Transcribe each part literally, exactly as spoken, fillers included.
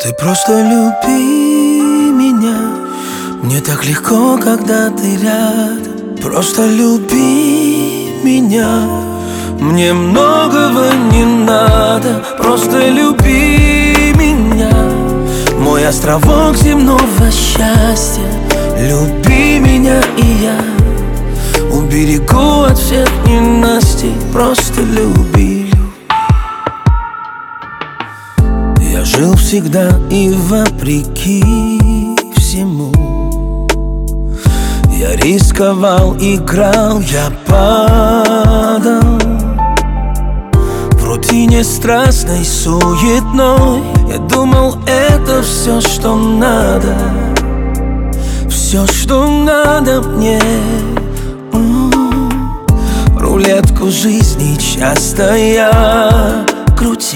Ты просто люби меня. Мне так легко, когда ты рядом. Просто люби меня. Мне многого не надо. Просто люби меня. Мой островок земного счастья. Люби меня, и я уберегу от всех ненастей. Просто люби. Я жил всегда и вопреки всему. Я рисковал, играл, я падал в рутине страстной, суетной. Я думал, это все, что надо, все, что надо мне. М-м-м. Рулетку жизни часто я крутил.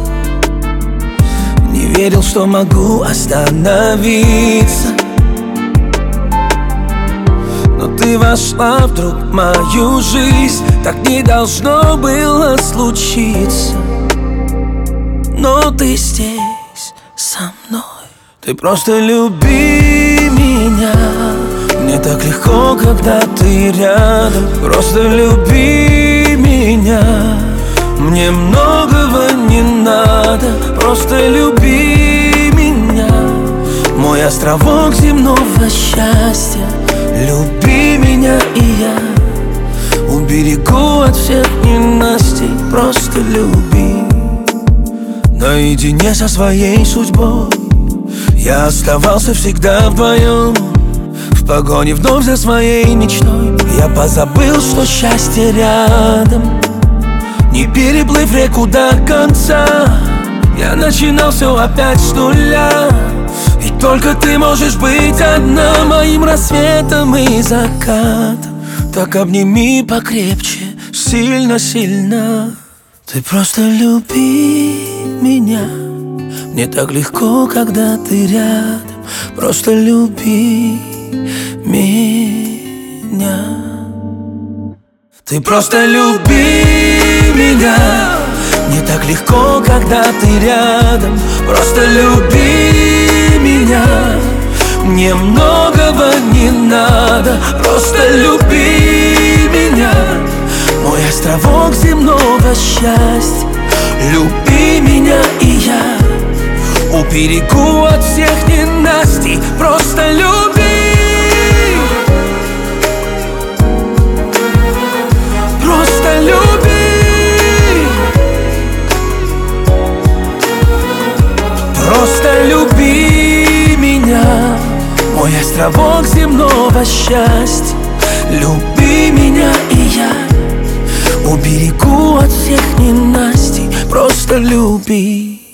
Не верил, что могу остановиться. Но ты вошла вдруг в мою жизнь. Так не должно было случиться. Но ты здесь со мной. Ты просто люби меня. Мне так легко, когда ты рядом. Просто люби меня. Мне многого не надо. Просто люби меня. Мой островок земного счастья. Люби меня, и я уберегу от всех ненастей. Просто люби. Наедине со своей судьбой я оставался всегда вдвоем. В погоне вновь за своей мечтой. Я позабыл, что счастье рядом. Не переплыв реку до конца, я начинал все опять с нуля. И только ты можешь быть одна моим рассветом и закатом. Так обними покрепче, сильно-сильно. Ты просто люби меня. Мне так легко, когда ты рядом. Просто люби меня. Ты просто люби меня. Мне так легко, когда ты рядом. Просто люби меня. Мне многого не надо. Просто люби меня. Мой островок земного счастья. Люби меня, и я уберегу от всех ненастей. Просто люби. Просто люби. Просто люби меня. Мой островок земного счастья. Люби меня, и я уберегу от всех ненастей. Просто люби.